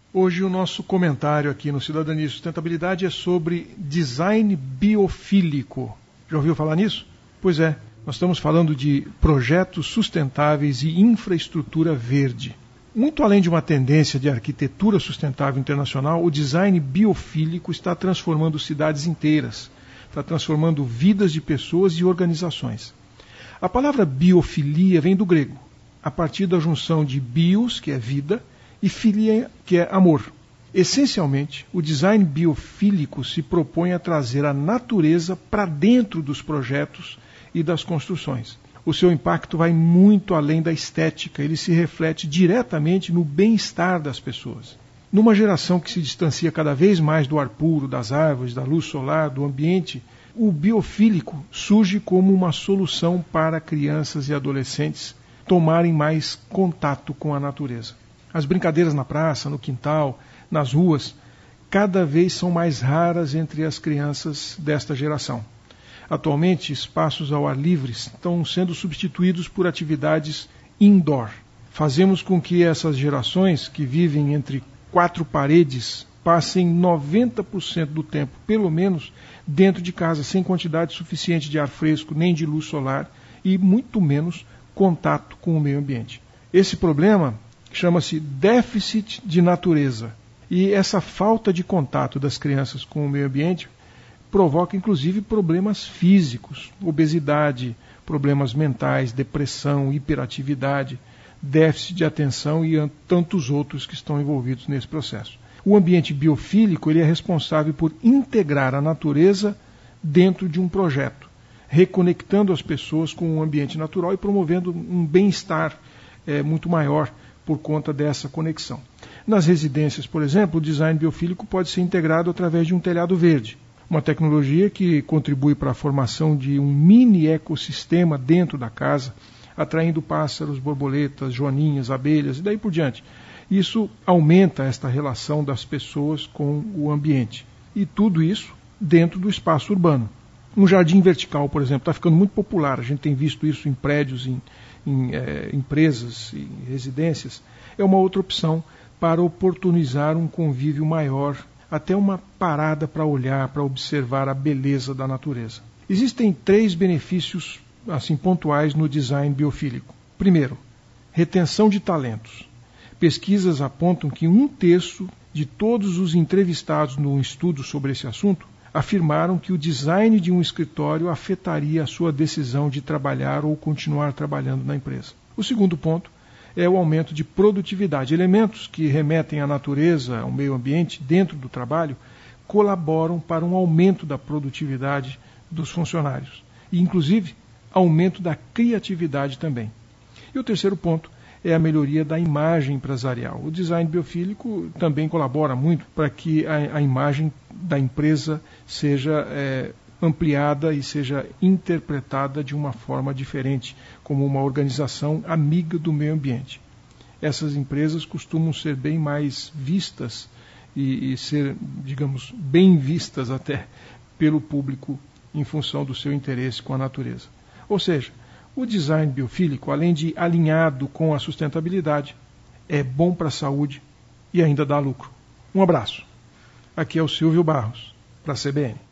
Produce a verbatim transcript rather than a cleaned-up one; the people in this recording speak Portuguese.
Hoje o nosso comentário aqui no Cidadania e Sustentabilidade é sobre design biofílico. Já ouviu falar nisso? Pois é, nós estamos falando de projetos sustentáveis e infraestrutura verde. Muito além de uma tendência de arquitetura sustentável internacional, o design biofílico está transformando cidades inteiras, está transformando vidas de pessoas e organizações. A palavra biofilia vem do grego, a partir da junção de bios, que é vida, e filia, que é amor. Essencialmente, o design biofílico se propõe a trazer a natureza para dentro dos projetos e das construções. O seu impacto vai muito além da estética, ele se reflete diretamente no bem-estar das pessoas. Numa geração que se distancia cada vez mais do ar puro, das árvores, da luz solar, do ambiente, o biofílico surge como uma solução para crianças e adolescentes tomarem mais contato com a natureza. As brincadeiras na praça, no quintal, nas ruas, cada vez são mais raras entre as crianças desta geração. Atualmente, espaços ao ar livre estão sendo substituídos por atividades indoor. Fazemos com que essas gerações que vivem entre quatro paredes passem noventa por cento do tempo, pelo menos, dentro de casa, sem quantidade suficiente de ar fresco, nem de luz solar e muito menos contato com o meio ambiente. Esse problema chama-se déficit de natureza. E essa falta de contato das crianças com o meio ambiente provoca, inclusive, problemas físicos, obesidade, problemas mentais, depressão, hiperatividade, déficit de atenção e tantos outros que estão envolvidos nesse processo. O ambiente biofílico ele é responsável por integrar a natureza dentro de um projeto, reconectando as pessoas com o ambiente natural e promovendo um bem-estar é, muito maior por conta dessa conexão. Nas residências, por exemplo, o design biofílico pode ser integrado através de um telhado verde, uma tecnologia que contribui para a formação de um mini ecossistema dentro da casa, atraindo pássaros, borboletas, joaninhas, abelhas e daí por diante. Isso aumenta esta relação das pessoas com o ambiente. E tudo isso dentro do espaço urbano. Um jardim vertical, por exemplo, está ficando muito popular. A gente tem visto isso em prédios, em, em é, empresas, em residências. É uma outra opção para oportunizar um convívio maior, até uma parada para olhar, para observar a beleza da natureza. Existem três benefícios assim pontuais no design biofílico. Primeiro, retenção de talentos. Pesquisas apontam que um terço de todos os entrevistados no estudo sobre esse assunto afirmaram que o design de um escritório afetaria a sua decisão de trabalhar ou continuar trabalhando na empresa. O segundo ponto é o aumento de produtividade. Elementos que remetem à natureza, ao meio ambiente, dentro do trabalho, colaboram para um aumento da produtividade dos funcionários. E, inclusive, aumento da criatividade também. E o terceiro ponto é a melhoria da imagem empresarial. O design biofílico também colabora muito para que a, a imagem da empresa seja é, ampliada e seja interpretada de uma forma diferente, como uma organização amiga do meio ambiente. Essas empresas costumam ser bem mais vistas e, e ser, digamos, bem vistas até pelo público em função do seu interesse com a natureza. Ou seja, o design biofílico, além de alinhado com a sustentabilidade, é bom para a saúde e ainda dá lucro. Um abraço. Aqui é o Silvio Barros, para a C B N.